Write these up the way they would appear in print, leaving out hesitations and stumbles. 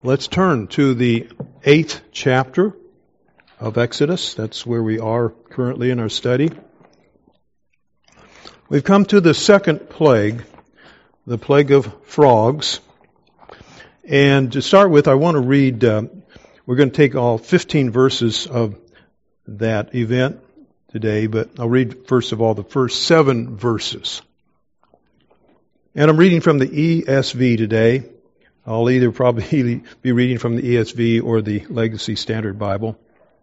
Let's turn to the 8th chapter of Exodus. That's where we are currently in our study. We've come to the second plague, the plague of frogs. And to start with, I want to read, we're going to take all 15 verses of that event today, but I'll read first of all the first 7 verses. And I'm reading from the ESV today. I'll either probably be reading from the ESV or the Legacy Standard Bible.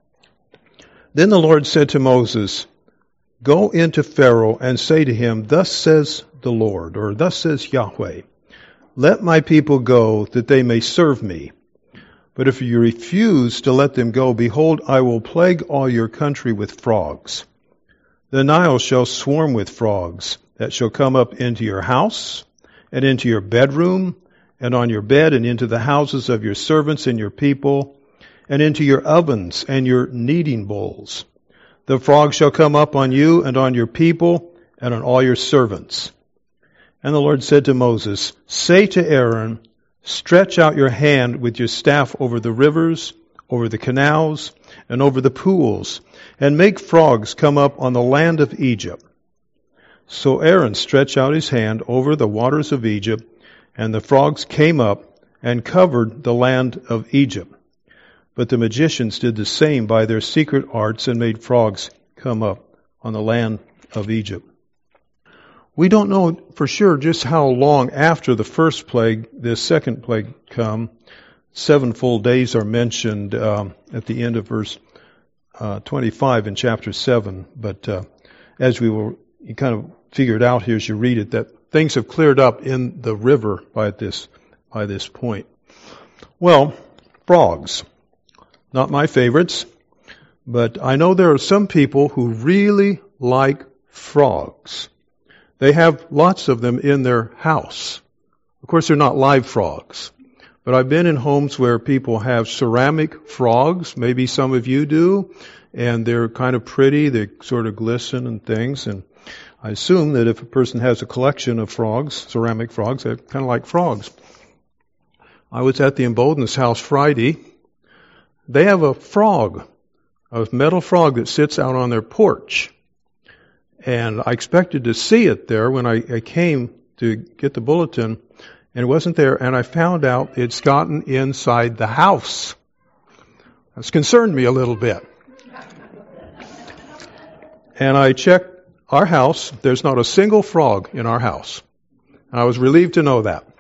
Then the Lord said to Moses, "Go into Pharaoh and say to him, 'Thus says the Lord,' or 'Thus says Yahweh, let my people go that they may serve me. But if you refuse to let them go, behold, I will plague all your country with frogs. The Nile shall swarm with frogs that shall come up into your house and into your bedroom and on your bed, and into the houses of your servants and your people, and into your ovens and your kneading bowls. The frogs shall come up on you and on your people and on all your servants." And the Lord said to Moses, "Say to Aaron, stretch out your hand with your staff over the rivers, over the canals, and over the pools, and make frogs come up on the land of Egypt." So Aaron stretched out his hand over the waters of Egypt, and the frogs came up and covered the land of Egypt. But the magicians did the same by their secret arts and made frogs come up on the land of Egypt. We don't know for sure just how long after the first plague this second plague come. 7 full days are mentioned at the end of verse 25 in chapter 7. But as you kind of figure it out here as you read it, that things have cleared up in the river by this point. Well, frogs. Not my favorites, but I know there are some people who really like frogs. They have lots of them in their house. Of course, they're not live frogs, but I've been in homes where people have ceramic frogs. Maybe some of you do, and they're kind of pretty. They sort of glisten and things, and I assume that if a person has a collection of frogs, ceramic frogs, they kind of like frogs. I was at the Emboldens house Friday. They have a frog, a metal frog that sits out on their porch. And I expected to see it there when I came to get the bulletin, and it wasn't there, and I found out it's gotten inside the house. That's concerned me a little bit. And I checked our house. There's not a single frog in our house. I was relieved to know that.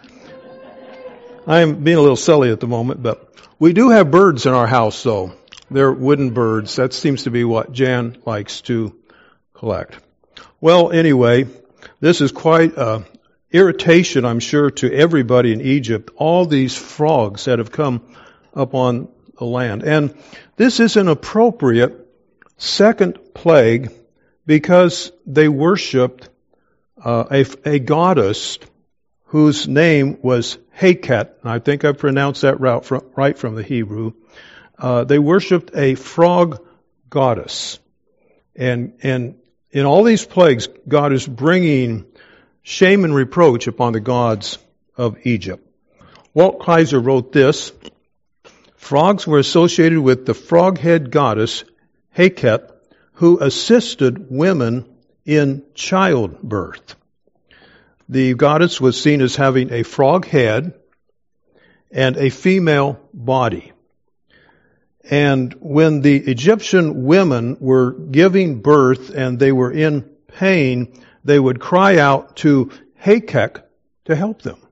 I'm being a little silly at the moment, but we do have birds in our house, though. They're wooden birds. That seems to be what Jan likes to collect. Well, anyway, this is quite an irritation, I'm sure, to everybody in Egypt, all these frogs that have come up on the land. And this is an appropriate second plague because they worshipped a goddess whose name was Heket. I think I pronounced that right from the Hebrew. They worshipped a frog goddess. And in all these plagues, God is bringing shame and reproach upon the gods of Egypt. Walt Kaiser wrote this: "Frogs were associated with the frog-head goddess Heket, who assisted women in childbirth. The goddess was seen as having a frog head and a female body. And when the Egyptian women were giving birth and they were in pain, they would cry out to Heket to help them.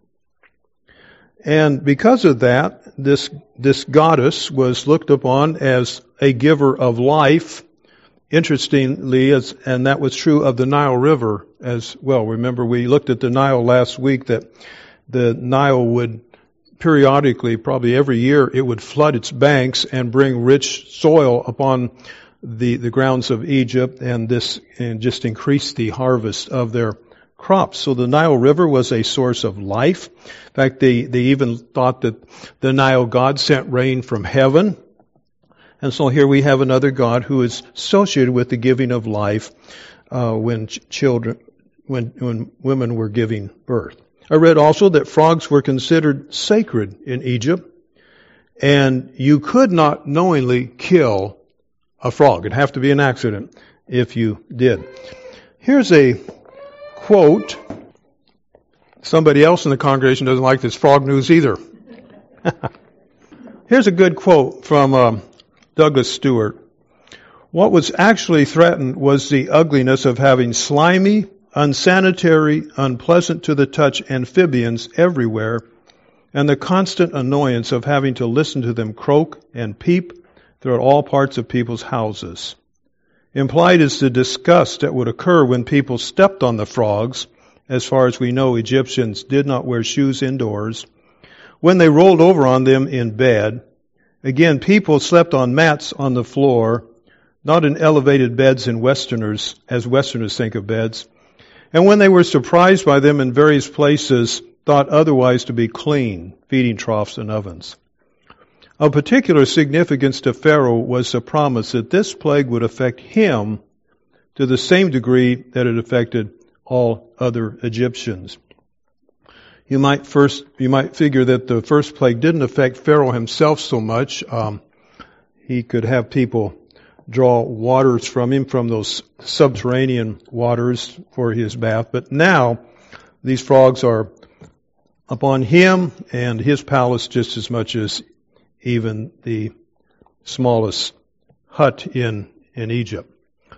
And because of that, this goddess was looked upon as a giver of life. Interestingly, and that was true of the Nile River as well. Remember, we looked at the Nile last week, that the Nile would periodically, probably every year, it would flood its banks and bring rich soil upon the grounds of Egypt, and just increase the harvest of their crops. So the Nile River was a source of life. In fact, they even thought that the Nile god sent rain from heaven. And so here we have another god who is associated with the giving of life when women were giving birth. I read also that frogs were considered sacred in Egypt. And you could not knowingly kill a frog. It'd have to be an accident if you did. Here's a quote. Somebody else in the congregation doesn't like this frog news either. Here's a good quote from Douglas Stewart. What was actually threatened was the ugliness of having slimy, unsanitary, unpleasant to the touch amphibians everywhere, and the constant annoyance of having to listen to them croak and peep throughout all parts of people's houses. Implied is the disgust that would occur when people stepped on the frogs. As far as we know, Egyptians did not wear shoes indoors. When they rolled over on them in bed, again, people slept on mats on the floor, not in elevated beds as Westerners think of beds. And when they were surprised by them in various places, thought otherwise to be clean, feeding troughs and ovens. Of particular significance to Pharaoh was the promise that this plague would affect him to the same degree that it affected all other Egyptians. You might figure that the first plague didn't affect Pharaoh himself so much. He could have people draw waters from him from those subterranean waters for his bath. But now these frogs are upon him and his palace just as much as even the smallest hut in Egypt.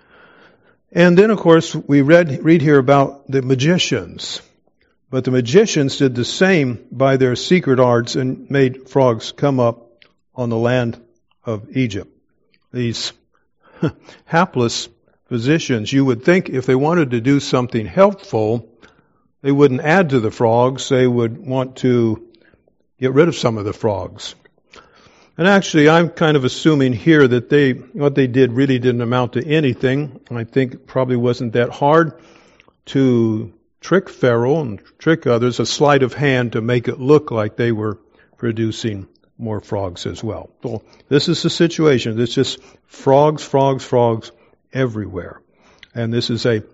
And then, of course, we read here about the magicians. But the magicians did the same by their secret arts and made frogs come up on the land of Egypt. These hapless physicians, you would think if they wanted to do something helpful, they wouldn't add to the frogs. They would want to get rid of some of the frogs. And actually, I'm kind of assuming here that what they did really didn't amount to anything. I think it probably wasn't that hard to trick Pharaoh and trick others, a sleight of hand to make it look like they were producing more frogs as well. So this is the situation. It's just frogs everywhere. And this is an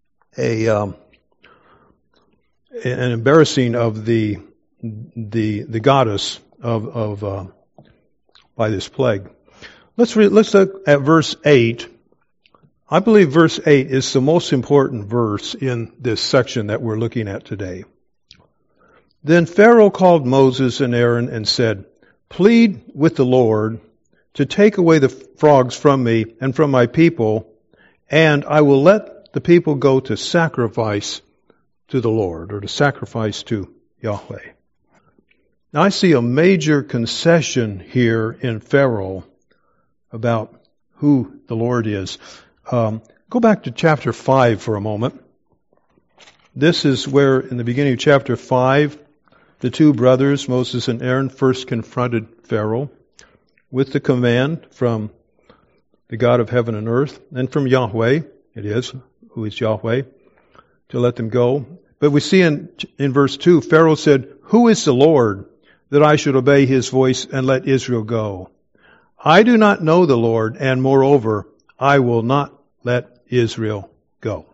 embarrassing of the goddess of by this plague. Let's look at verse 8. I believe verse 8 is the most important verse in this section that we're looking at today. Then Pharaoh called Moses and Aaron and said, "Plead with the Lord to take away the frogs from me and from my people, and I will let the people go to sacrifice to the Lord," or to sacrifice to Yahweh. Now I see a major concession here in Pharaoh about who the Lord is. Go back to chapter 5 for a moment. This is where, in the beginning of chapter 5, the two brothers, Moses and Aaron, first confronted Pharaoh with the command from the God of heaven and earth, and from Yahweh, who is Yahweh, to let them go. But we see in verse 2, Pharaoh said, "Who is the Lord, that I should obey his voice and let Israel go? I do not know the Lord, and moreover, I will not let Israel go."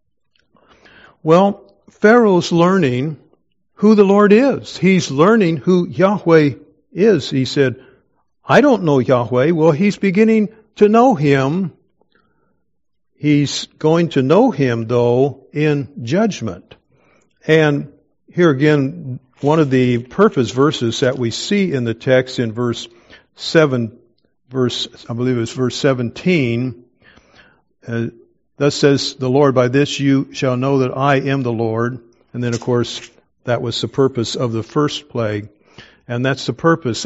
Well, Pharaoh's learning who the Lord is. He's learning who Yahweh is. He said, "I don't know Yahweh." Well, he's beginning to know him. He's going to know him, though, in judgment. And here again, one of the purpose verses that we see in the text in verse 17, thus says the Lord, "By this you shall know that I am the Lord." And then, of course, that was the purpose of the first plague. And that's the purpose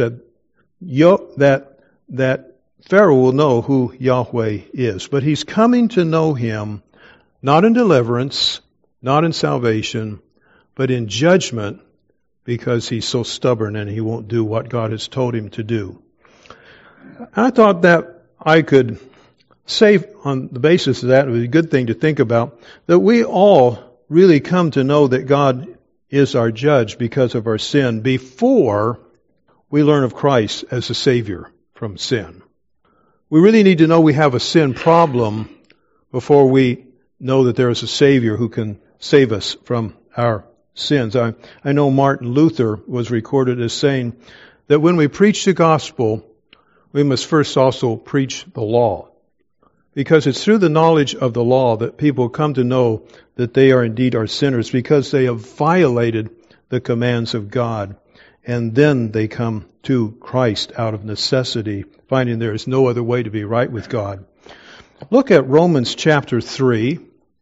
that Pharaoh will know who Yahweh is. But he's coming to know him not in deliverance, not in salvation, but in judgment, because he's so stubborn and he won't do what God has told him to do. I thought that I could say, on the basis of that, it was a good thing to think about, that we all really come to know that God is our judge because of our sin before we learn of Christ as a Savior from sin. We really need to know we have a sin problem before we know that there is a Savior who can save us from our sins. I know Martin Luther was recorded as saying that when we preach the gospel, we must first also preach the law. Because it's through the knowledge of the law that people come to know that they are indeed our sinners, because they have violated the commands of God. And then they come to Christ out of necessity, finding there is no other way to be right with God. Look at Romans chapter 3.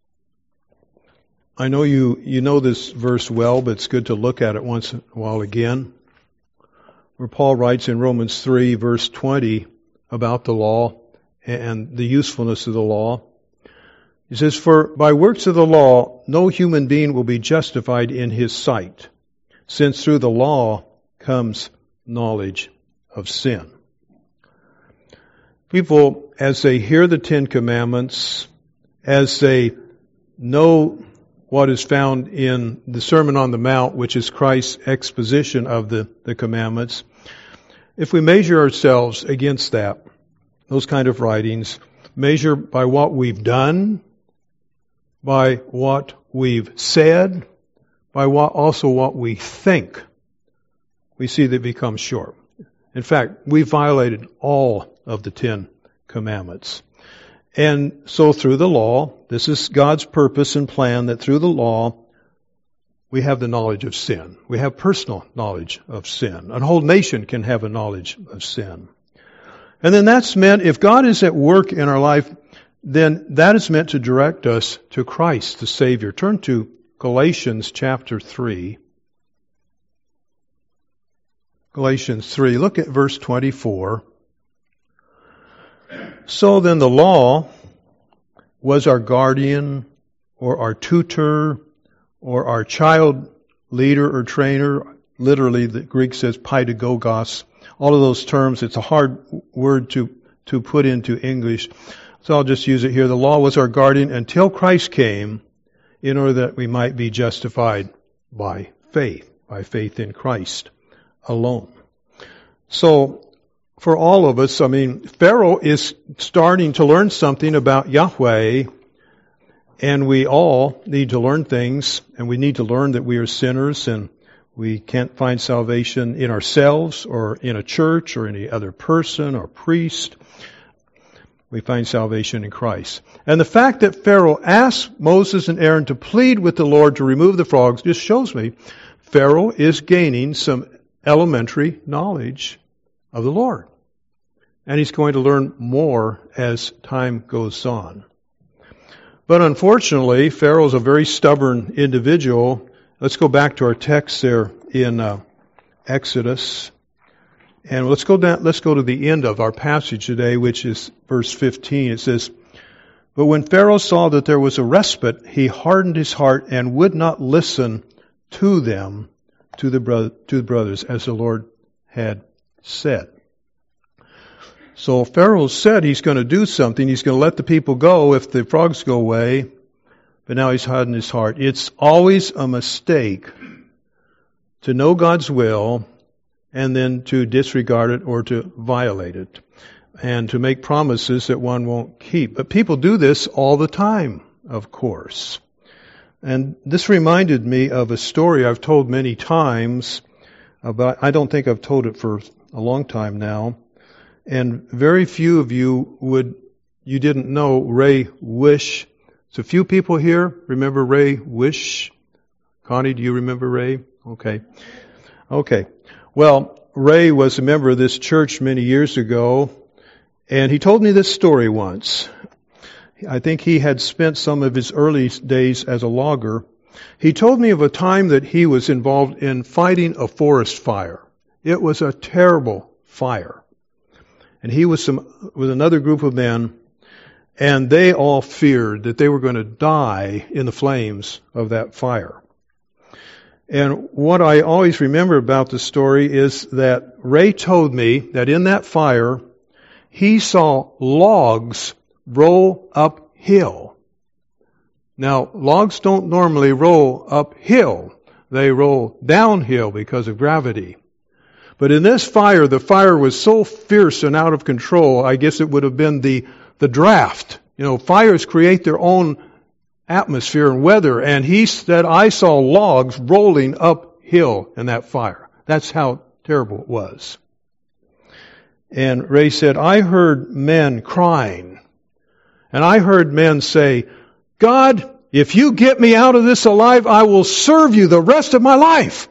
I know you know this verse well, but it's good to look at it once in a while again. Where Paul writes in Romans 3, verse 20, about the law and the usefulness of the law. He says, "For by works of the law, no human being will be justified in his sight, since through the law comes knowledge of sin." People, as they hear the Ten Commandments, as they know what is found in the Sermon on the Mount, which is Christ's exposition of the commandments, if we measure ourselves against that, those kind of writings, measure by what we've done, by what we've said, by what we think, we see they become short. In fact, we violated all of the 10 Commandments. And so through the law, this is God's purpose and plan, that through the law, we have the knowledge of sin. We have personal knowledge of sin. A whole nation can have a knowledge of sin. And then that's meant, if God is at work in our life, then that is meant to direct us to Christ, the Savior. Turn to Galatians chapter 3. Galatians 3. Look at verse 24. "So then the law was our guardian, or our tutor, or our child leader or trainer." Literally, the Greek says paidagogos. All of those terms, it's a hard word to put into English. So I'll just use it here. The law was our guardian until Christ came, in order that we might be justified by faith in Christ alone. So, for all of us, Pharaoh is starting to learn something about Yahweh, and we all need to learn things, and we need to learn that we are sinners, and we can't find salvation in ourselves, or in a church, or any other person, or priest. We find salvation in Christ. And the fact that Pharaoh asked Moses and Aaron to plead with the Lord to remove the frogs just shows me Pharaoh is gaining some elementary knowledge of the Lord. And he's going to learn more as time goes on. But unfortunately, Pharaoh's a very stubborn individual. Let's go back to our text there in Exodus. And let's go to the end of our passage today, which is verse 15. It says, "But when Pharaoh saw that there was a respite, he hardened his heart and would not listen to them, to the brothers, as the Lord had said." So Pharaoh said he's going to do something. He's going to let the people go if the frogs go away. But now he's hardened his heart. It's always a mistake to know God's will and then to disregard it or to violate it, and to make promises that one won't keep. But people do this all the time, of course. And this reminded me of a story I've told many times, but I don't think I've told it for a long time now. And very few of you didn't know Ray Wish. So a few people here remember Ray Wish. Connie, do you remember Ray? Okay. Well, Ray was a member of this church many years ago, and he told me this story once. I think he had spent some of his early days as a logger. He told me of a time that he was involved in fighting a forest fire. It was a terrible fire. And he was with another group of men, and they all feared that they were going to die in the flames of that fire. And what I always remember about the story is that Ray told me that in that fire, he saw logs roll uphill. Now, logs don't normally roll uphill. They roll downhill because of gravity. But in this fire, the fire was so fierce and out of control, I guess it would have been the draft. Fires create their own atmosphere and weather, and he said, "I saw logs rolling uphill in that fire." That's how terrible it was. And Ray said, I heard men crying. And I heard men say, God, if you get me out of this alive, I will serve you the rest of my life.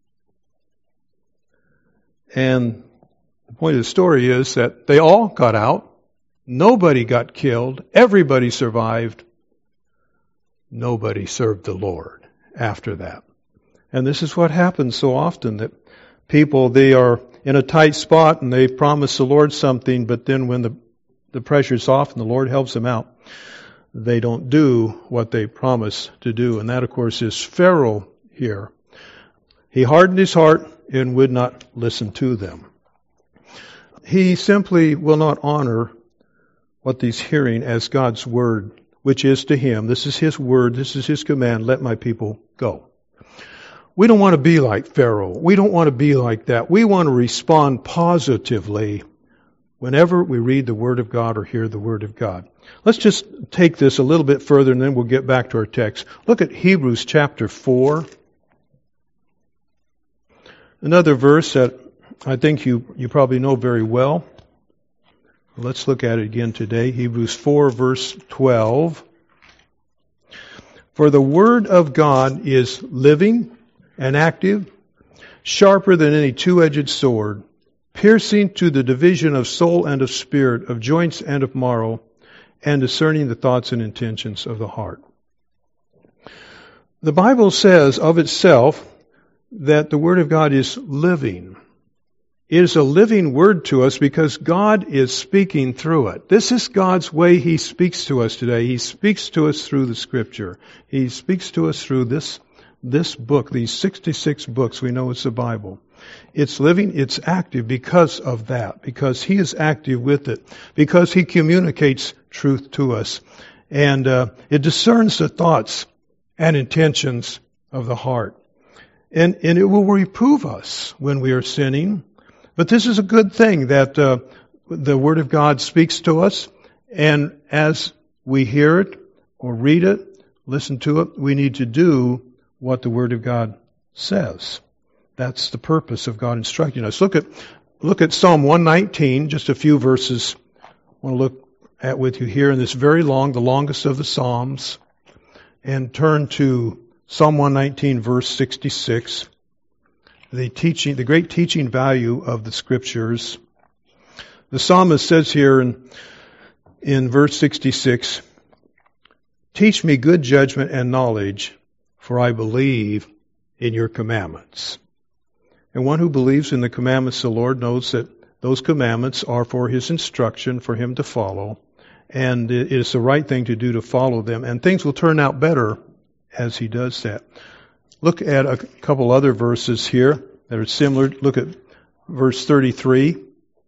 And the point of the story is that they all got out. Nobody got killed. Everybody survived. Nobody served the Lord after that. And this is what happens so often, that people, they are in a tight spot and they promise the Lord something, but then when the pressure's off and the Lord helps them out, they don't do what they promise to do. And that, of course, is Pharaoh here. He hardened his heart and would not listen to them. He simply will not honor what he's hearing as God's word, which is to him. This is his word. This is his command. Let my people go. We don't want to be like Pharaoh. We don't want to be like that. We want to respond positively whenever we read the Word of God or hear the Word of God. Let's just take this a little bit further and then we'll get back to our text. Look at Hebrews chapter 4. Another verse that I think you probably know very well. Let's look at it again today. Hebrews 4 verse 12. For the Word of God is living and active, sharper than any two-edged sword, piercing to the division of soul and of spirit, of joints and of marrow, and discerning the thoughts and intentions of the heart. The Bible says of itself that the Word of God is living. It is a living Word to us because God is speaking through it. This is God's way He speaks to us today. He speaks to us through the Scripture. He speaks to us through this book, these 66 books. We know it's the Bible. It's living, it's active because of that, because He is active with it, because He communicates truth to us. And it discerns the thoughts and intentions of the heart. And it will reprove us when we are sinning. But this is a good thing that the Word of God speaks to us. And as we hear it or read it, listen to it, we need to do what the Word of God says. That's the purpose of God instructing us. Look at Psalm 119, just a few verses I want to look at with you here in this very long, the longest of the Psalms. And turn to Psalm 119, verse 66. The great teaching value of the Scriptures. The psalmist says here in verse 66, teach me good judgment and knowledge, for I believe in your commandments. And one who believes in the commandments of the Lord knows that those commandments are for his instruction, for him to follow. And it is the right thing to do to follow them. And things will turn out better as he does that. Look at a couple other verses here that are similar. Look at verse 33.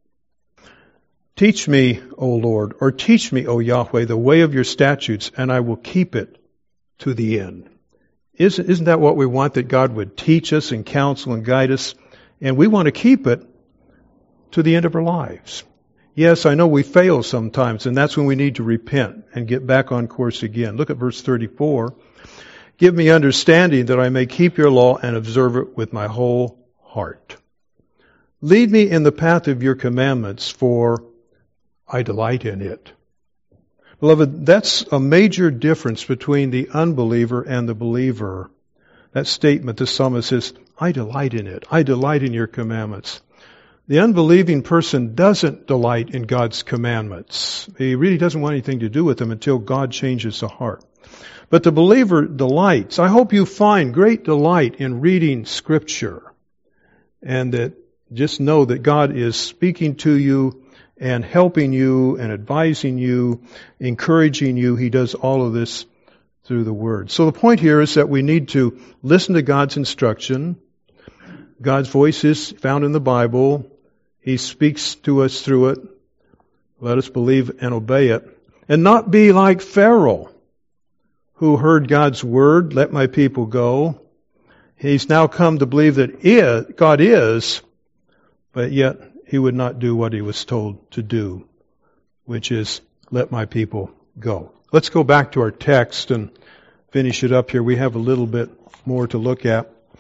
Teach me, O Lord, or teach me, O Yahweh, the way of your statutes, and I will keep it to the end. Isn't that what we want, that God would teach us and counsel and guide us? And we want to keep it to the end of our lives. Yes, I know we fail sometimes, and that's when we need to repent and get back on course again. Look at verse 34. Give me understanding that I may keep your law and observe it with my whole heart. Lead me in the path of your commandments, for I delight in it. Beloved, that's a major difference between the unbeliever and the believer. That statement, the psalmist says, I delight in it. I delight in your commandments. The unbelieving person doesn't delight in God's commandments. He really doesn't want anything to do with them until God changes the heart. But the believer delights. I hope you find great delight in reading Scripture. And that just know that God is speaking to you and helping you and advising you, encouraging you. He does all of this through the Word. So the point here is that we need to listen to God's instruction. God's voice is found in the Bible. He speaks to us through it. Let us believe and obey it. And not be like Pharaoh, who heard God's word, let my people go. He's now come to believe that God is, but yet he would not do what he was told to do, which is let my people go. Let's go back to our text and finish it up here. We have a little bit more to look at.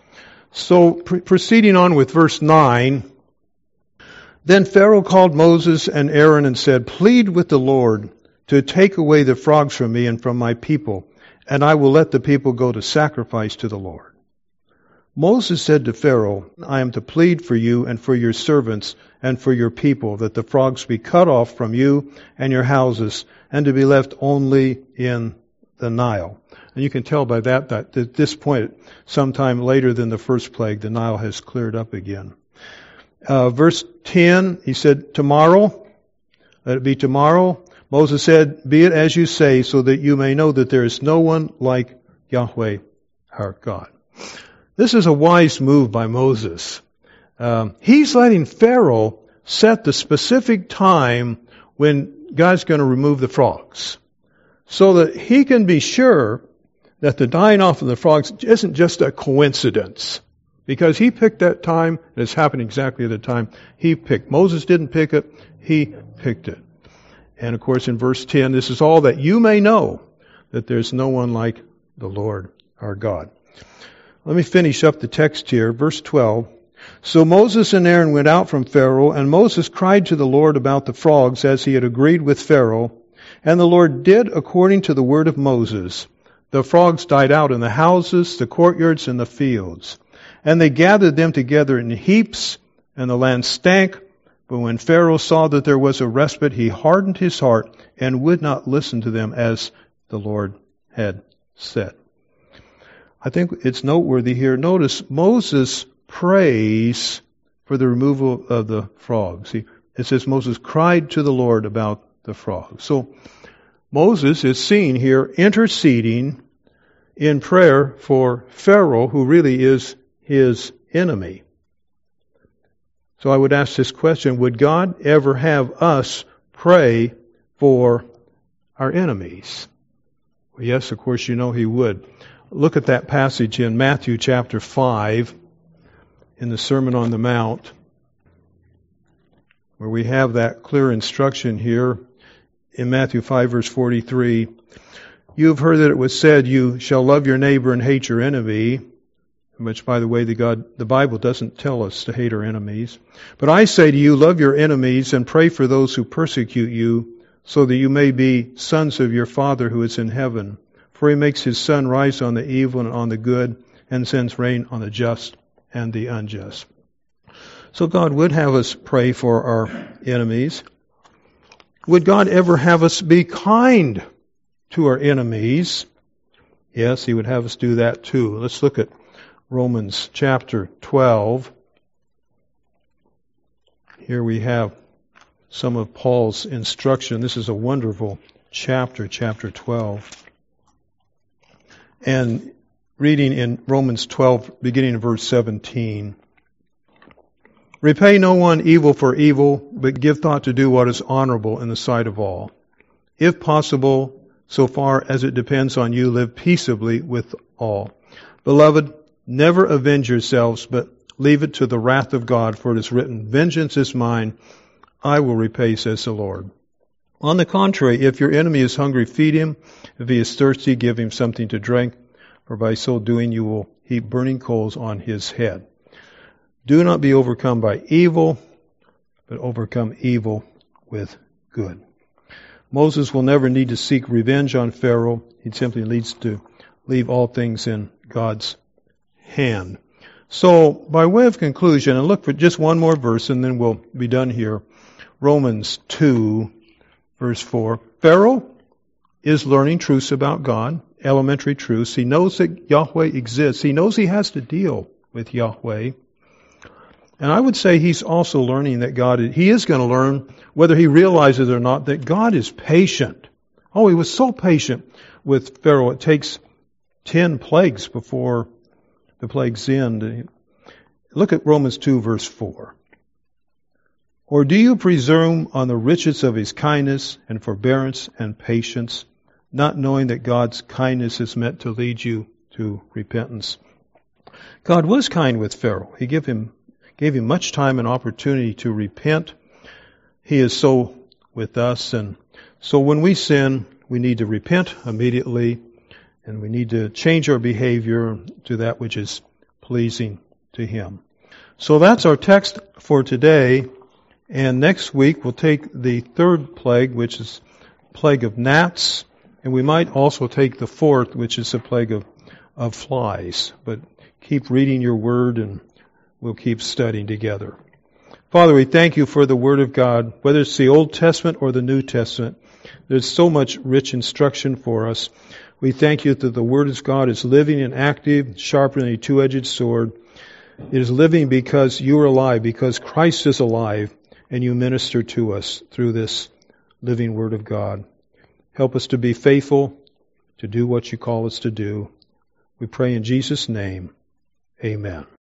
So, proceeding on with verse 9, then Pharaoh called Moses and Aaron and said, plead with the Lord to take away the frogs from me and from my people, and I will let the people go to sacrifice to the Lord. Moses said to Pharaoh, I am to plead for you and for your servants and for your people, that the frogs be cut off from you and your houses, and to be left only in the Nile. And you can tell by that at this point, sometime later than the first plague, the Nile has cleared up again. Verse 10, he said, tomorrow, let it be tomorrow. Moses said, be it as you say, so that you may know that there is no one like Yahweh our God. This is a wise move by Moses. He's letting Pharaoh set the specific time when God's going to remove the frogs, so that he can be sure that the dying off of the frogs isn't just a coincidence. Because he picked that time, and it's happened exactly at the time he picked. Moses didn't pick it, he picked it. And of course in verse 10, this is all that you may know that there's no one like the Lord our God. Let me finish up the text here. Verse 12. So Moses and Aaron went out from Pharaoh, and Moses cried to the Lord about the frogs as he had agreed with Pharaoh. And the Lord did according to the word of Moses. The frogs died out in the houses, the courtyards, and the fields. And they gathered them together in heaps, and the land stank. But when Pharaoh saw that there was a respite, he hardened his heart and would not listen to them as the Lord had said. I think it's noteworthy here. Notice Moses prays for the removal of the frogs. It says Moses cried to the Lord about the frogs. So Moses is seen here interceding in prayer for Pharaoh, who really is his enemy. So I would ask this question, would God ever have us pray for our enemies? Well, yes, of course, you know He would. Look at that passage in Matthew chapter 5 in the Sermon on the Mount, where we have that clear instruction here in Matthew 5 verse 43. You have heard that it was said, you shall love your neighbor and hate your enemy, which, by the way, the Bible doesn't tell us to hate our enemies. But I say to you, love your enemies and pray for those who persecute you, so that you may be sons of your Father who is in heaven. For He makes His sun rise on the evil and on the good, and sends rain on the just and the unjust. So God would have us pray for our enemies. Would God ever have us be kind to our enemies? Yes, He would have us do that too. Let's look at Romans chapter 12. Here we have some of Paul's instruction. This is a wonderful chapter 12. And reading in Romans 12, beginning in verse 17. Repay no one evil for evil, but give thought to do what is honorable in the sight of all. If possible, so far as it depends on you, live peaceably with all. Beloved, never avenge yourselves, but leave it to the wrath of God, for it is written, vengeance is mine, I will repay, says the Lord. On the contrary, if your enemy is hungry, feed him. If he is thirsty, give him something to drink, for by so doing you will heap burning coals on his head. Do not be overcome by evil, but overcome evil with good. Moses will never need to seek revenge on Pharaoh. He simply needs to leave all things in God's hand. So, by way of conclusion, and look for just one more verse and then we'll be done here. Romans 2, verse 4. Pharaoh is learning truths about God, elementary truths. He knows that Yahweh exists. He knows he has to deal with Yahweh. And I would say he's also learning that he is going to learn, whether he realizes it or not, that God is patient. Oh, He was so patient with Pharaoh. It takes 10 plagues before the plagues end. Look at Romans 2, verse 4. Or do you presume on the riches of His kindness and forbearance and patience, not knowing that God's kindness is meant to lead you to repentance? God was kind with Pharaoh. He gave him much time and opportunity to repent. He is so with us. And so when we sin, we need to repent immediately, and we need to change our behavior to that which is pleasing to Him. So that's our text for today. And next week we'll take the third plague, which is the plague of gnats. And we might also take the fourth, which is the plague of flies. But keep reading your word and we'll keep studying together. Father, we thank you for the Word of God, whether it's the Old Testament or the New Testament. There's so much rich instruction for us. We thank you that the Word of God is living and active, sharper than a two-edged sword. It is living because you are alive, because Christ is alive, and you minister to us through this living Word of God. Help us to be faithful, to do what you call us to do. We pray in Jesus' name. Amen.